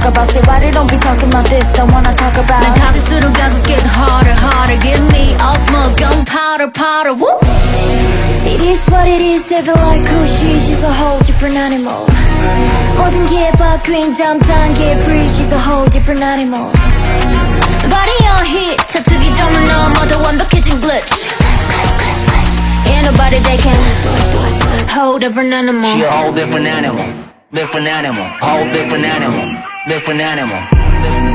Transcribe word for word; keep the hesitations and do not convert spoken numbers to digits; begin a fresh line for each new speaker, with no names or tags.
talk about. Say why they don't be talking about this, I wanna talk about. 난 가질수록 I just get harder, harder. Give me all smoke, gunpowder, powder, woo. It is what it is, they feel like cool. She's a whole different animal. 모든 게 바뀐 다음 단계 breathe. She's a whole different animal. Body on hit, 다투기 전문 넘어도 완벽해진 glitch. Ain't nobody that can whole different animal.
You're a whole different animal. Different animal. Whole different animal. Different animal.